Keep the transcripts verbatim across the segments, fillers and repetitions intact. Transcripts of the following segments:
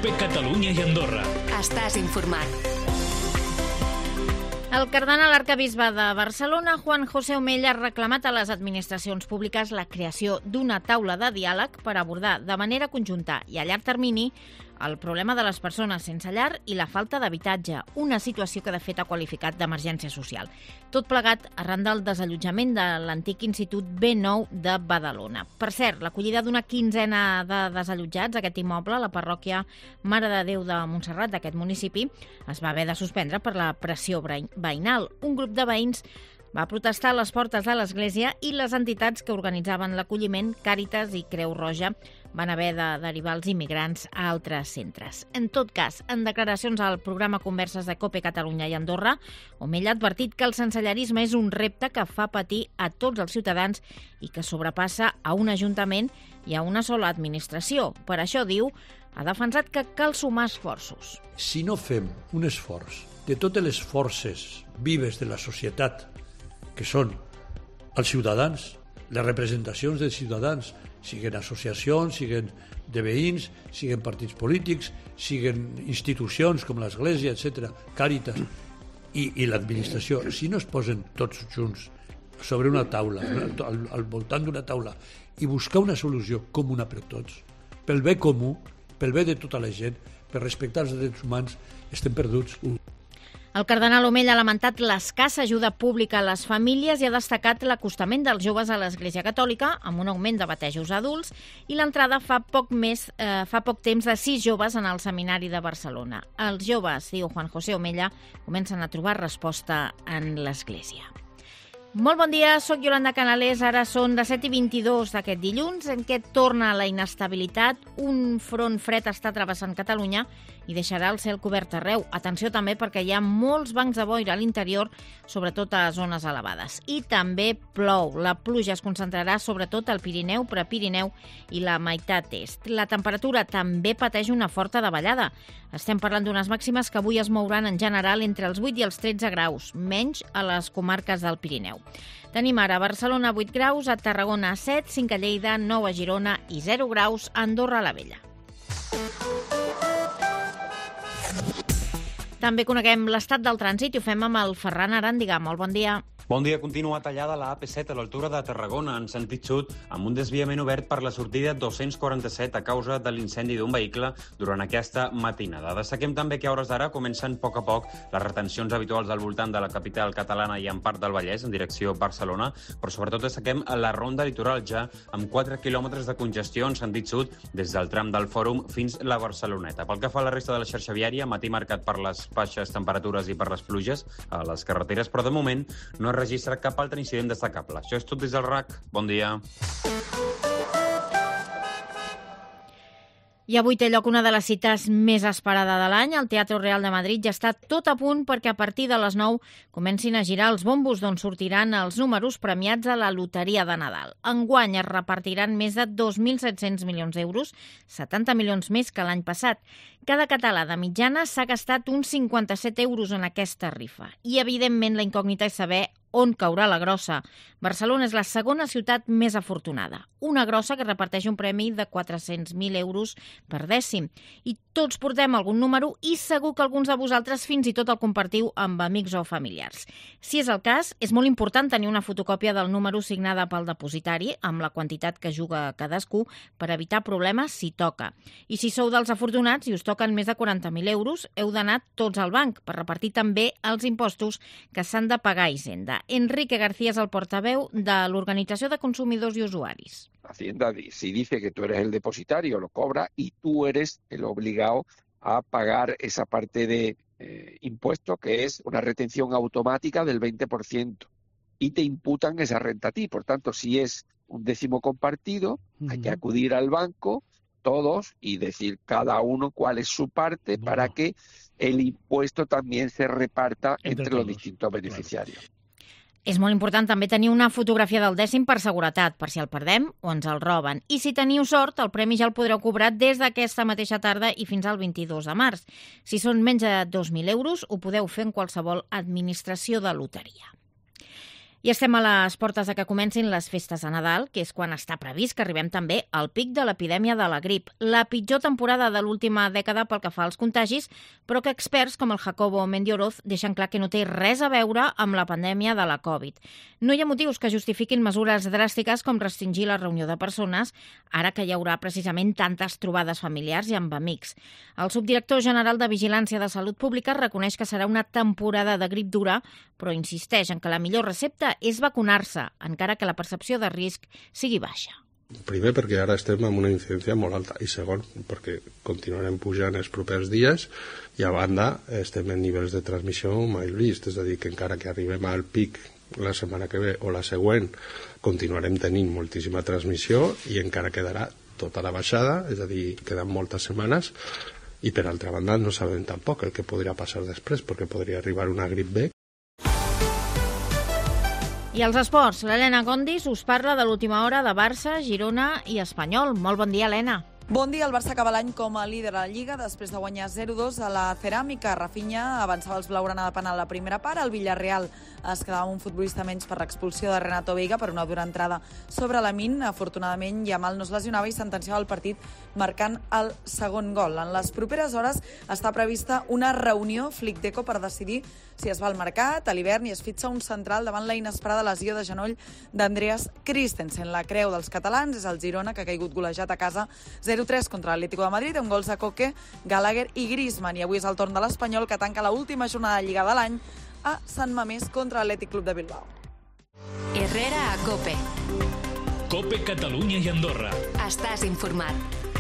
COPE Catalunya i Andorra. Estàs informat. El cardenal arquebisbe de Barcelona, Juan José Omella, ha reclamat a les administracions públiques la creació d'una taula de diàleg per abordar de manera conjunta i a llarg termini el problema de les persones sense llar i la falta d'habitatge, una situació que de fet ha qualificat d'emergència social. Tot plegat arran del desallotjament de l'antic Institut B nou de Badalona. Per cert, l'acollida d'una quinzena de desallotjats a aquest immoble, la parròquia Mare de Déu de Montserrat d'aquest municipi, es va haver de suspendre per la pressió veïnal. Un grup de veïns va protestar a les portes de l'església i les entitats que organitzaven l'acolliment, Càritas i Creu Roja, van haver de derivar els immigrants a altres centres. En tot cas, en declaracions al programa Converses de COPE Catalunya i Andorra, Omella ha advertit que el sensellarisme és un repte que fa patir a tots els ciutadans i que sobrepassa a un ajuntament i a una sola administració. Per això, diu, ha defensat que cal sumar esforços. Si no fem un esforç de totes les forces vives de la societat, que són els ciutadans, les representacions dels ciutadans, siguin associacions, siguin de veïns, siguin partits polítics, siguin institucions com l'Església, etcètera, Càritas i, i l'administració, si no es posen tots junts sobre una taula, al, al voltant d'una taula, i buscar una solució comuna per tots, pel bé comú, pel bé de tota la gent, per respectar els drets humans, estem perduts. El cardenal Omella ha lamentat l'escassa ajuda pública a les famílies i ha destacat l'acostament dels joves a l'Església Catòlica, amb un augment de batejos adults, i l'entrada fa poc més, eh, fa poc temps de sis joves en el Seminari de Barcelona. Els joves, diu Juan José Omella, comencen a trobar resposta en l'Església. Molt bon dia, soc Yolanda Canales. Ara són de set i vint-i-dos d'aquest dilluns, en què torna la inestabilitat. Un front fred està travessant Catalunya i deixarà el cel cobert arreu. Atenció també perquè hi ha molts bancs de boira a l'interior, sobretot a zones elevades. I també plou. La pluja es concentrarà sobretot al Pirineu, Prepirineu i la meitat est. La temperatura també pateix una forta davallada. Estem parlant d'unes màximes que avui es mouran en general entre els vuit i els tretze graus, menys a les comarques del Pirineu. Tenim ara a Barcelona vuit graus, a Tarragona set, cinc a Lleida, nou a Girona i zero graus a Andorra la Vella. També coneguem l'estat del trànsit i ho fem amb el Ferran Aràndiga. Molt bon dia. Bon dia. Continua tallada la A P set a l'altura de Tarragona, en sentit sud, amb un desviament obert per la sortida dos-cents quaranta-set a causa de l'incendi d'un vehicle durant aquesta matinada. Destaquem també que a hores d'ara comencen a poc a poc les retencions habituals al voltant de la capital catalana i en part del Vallès, en direcció Barcelona, però sobretot destaquem la ronda litoral ja amb quatre quilòmetres de congestió en sentit sud des del tram del Fòrum fins la Barceloneta. Pel que fa a la resta de la xarxa viària, matí marcat per les baixes temperatures i per les pluges a les carreteres, però de moment no es registra cap altre incident destacable. Això és tot des del R A C. Bon dia. I avui té lloc una de les cites més esperada de l'any. El Teatre Real de Madrid ja està tot a punt perquè a partir de les nou comencin a girar els bombos d'on sortiran els números premiats a la loteria de Nadal. Enguany es repartiran més de dos mil set-cents milions d'euros, setanta milions més que l'any passat. Cada català de mitjana s'ha gastat uns cinquanta-set euros en aquesta rifa. I, evidentment, la incògnita és saber on caurà la grossa. Barcelona és la segona ciutat més afortunada. Una grossa que reparteix un premi de quatre-cents mil euros per dècim. I tots portem algun número i segur que alguns de vosaltres fins i tot el compartiu amb amics o familiars. Si és el cas, és molt important tenir una fotocòpia del número signada pel depositari amb la quantitat que juga cadascú per evitar problemes si toca. I si sou dels afortunats i us toquen més de quaranta mil euros, heu d'anar tots al banc per repartir també els impostos que s'han de pagar a Hisenda. Enrique García és el portaveu de l'Organització de Consumidors i Usuaris. Hacienda, si dice que tú eres el depositario, lo cobra y tú eres el obligado a pagar esa parte de eh, impuesto, que es una retención automática del veinte por ciento. Y te imputan esa renta a ti. Por tanto, si es un décimo compartido, uh-huh. hay que acudir al banco, todos, y decir cada uno cuál es su parte uh-huh. para que el impuesto también se reparta entre, entre los distintos beneficiarios. Claro. És molt important també tenir una fotografia del dècim per seguretat, per si el perdem o ens el roben. I si teniu sort, el premi ja el podreu cobrar des d'aquesta mateixa tarda i fins al vint-i-dos de març. Si són menys de dos mil euros, ho podeu fer en qualsevol administració de loteria. I estem a les portes de que comencin les festes de Nadal, que és quan està previst que arribem també al pic de l'epidèmia de la grip. La pitjor temporada de l'última dècada pel que fa als contagis, però que experts com el Jacobo Mendioroz deixen clar que no té res a veure amb la pandèmia de la Covid. No hi ha motius que justifiquin mesures dràstiques com restringir la reunió de persones, ara que hi haurà precisament tantes trobades familiars i amb amics. El subdirector general de Vigilància de Salut Pública reconeix que serà una temporada de grip dura, però insisteix en que la millor recepta és vacunar-se, encara que la percepció de risc sigui baixa. Primer, perquè ara estem amb una incidència molt alta, i segon, perquè continuarem pujant els propers dies i a banda estem en nivells de transmissió mai vist, és a dir, que encara que arribem al pic la setmana que ve o la següent, continuarem tenint moltíssima transmissió i encara quedarà tota la baixada, és a dir, queden moltes setmanes, i per altra banda no sabem tampoc el que podria passar després, perquè podria arribar una grip B. I als esports, l'Helena Gondis us parla de l'última hora de Barça, Girona i Espanyol. Molt bon dia, Helena. Bon dia, el Barça acaba l'any com a líder a la Lliga després de guanyar zero dos a la Ceràmica. Rafinha avançava els blaugrana de penal a la primera part. El Villarreal es quedava amb un futbolista menys per l'expulsió de Renato Veiga per una dura entrada sobre la Min. Afortunadament, Yamal no es lesionava i sentenciava el partit marcant el segon gol. En les properes hores està prevista una reunió Flick-Deco per decidir si es va al mercat a l'hivern i es fixa un central davant la inesperada lesió de genoll d'Andreas Christensen. La creu dels catalans és el Girona, que ha caigut golejat a casa zero tres contra l'Atlético de Madrid, amb gols de Coque, Gallagher i Griezmann. I avui és el torn de l'Espanyol, que tanca l'última jornada de Lliga de l'any a Sant Mamés contra l'Atlètic Club de Bilbao. Herrera a COPE. COPE Catalunya i Andorra. Estàs informat.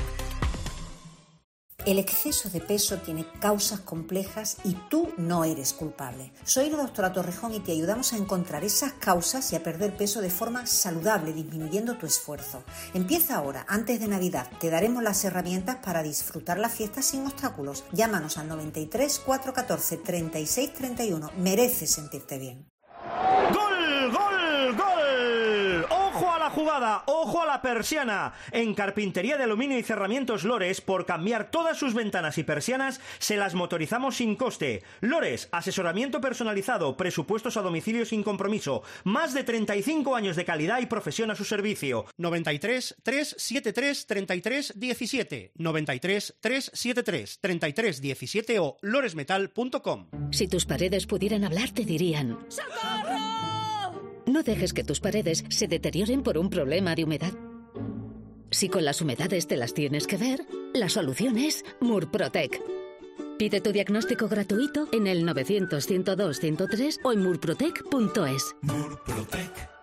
El exceso de peso tiene causas complejas y tú no eres culpable. Soy la doctora Torrejón y te ayudamos a encontrar esas causas y a perder peso de forma saludable, disminuyendo tu esfuerzo. Empieza ahora, antes de Navidad. Te daremos las herramientas para disfrutar la fiesta sin obstáculos. Llámanos al noventa y tres, cuatrocientos catorce, treinta y seis treinta y uno. Mereces sentirte bien. ¡Gol, gol, gol! ¡Ojo a la jugada! ¡Ojo a la persiana! En Carpintería de Aluminio y Cerramientos Lores, por cambiar todas sus ventanas y persianas, se las motorizamos sin coste. Lores, asesoramiento personalizado, presupuestos a domicilio sin compromiso, más de treinta y cinco años de calidad y profesión a su servicio. noventa y tres, trescientos setenta y tres, treinta y tres diecisiete, noventa y tres, trescientos setenta y tres, treinta y tres diecisiete o loresmetal punto com. Si tus paredes pudieran hablar, te dirían: ¡socorro! No dejes que tus paredes se deterioren por un problema de humedad. Si con las humedades te las tienes que ver, la solución es Murprotec. Pide tu diagnóstico gratuito en el novecientos, ciento dos, ciento tres o en murprotec punto es. Murprotec.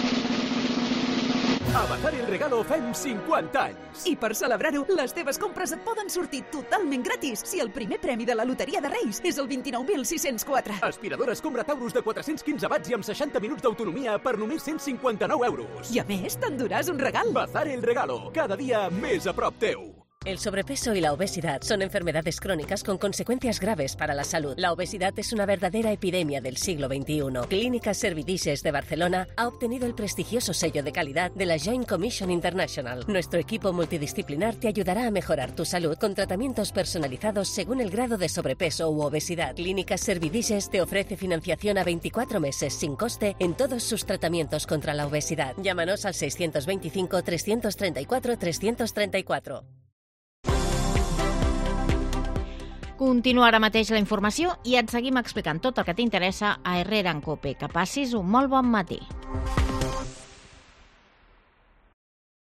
A Bazar el Regalo fem cinquanta anys. I per celebrar-ho, les teves compres et poden sortir totalment gratis si el primer premi de la Loteria de Reis és el vint-i-nou mil sis-cents quatre. Aspiradores Combra Taurus de quatre-cents quinze watts i amb seixanta minuts d'autonomia per només cent cinquanta-nou euros. I a més, t'enduràs un regal. Bazar el Regalo, cada dia més a prop teu. El sobrepeso y la obesidad son enfermedades crónicas con consecuencias graves para la salud. La obesidad es una verdadera epidemia del siglo veintiuno. Clínicas Servidices de Barcelona ha obtenido el prestigioso sello de calidad de la Joint Commission International. Nuestro equipo multidisciplinar te ayudará a mejorar tu salud con tratamientos personalizados según el grado de sobrepeso u obesidad. Clínicas Servidices te ofrece financiación a veinticuatro meses sin coste en todos sus tratamientos contra la obesidad. Llámanos al seiscientos veinticinco, trescientos treinta y cuatro, trescientos treinta y cuatro. Continua ara mateix la informació i et seguim explicant tot el que t'interessa a Herrera en COPE. Que passis un molt bon matí.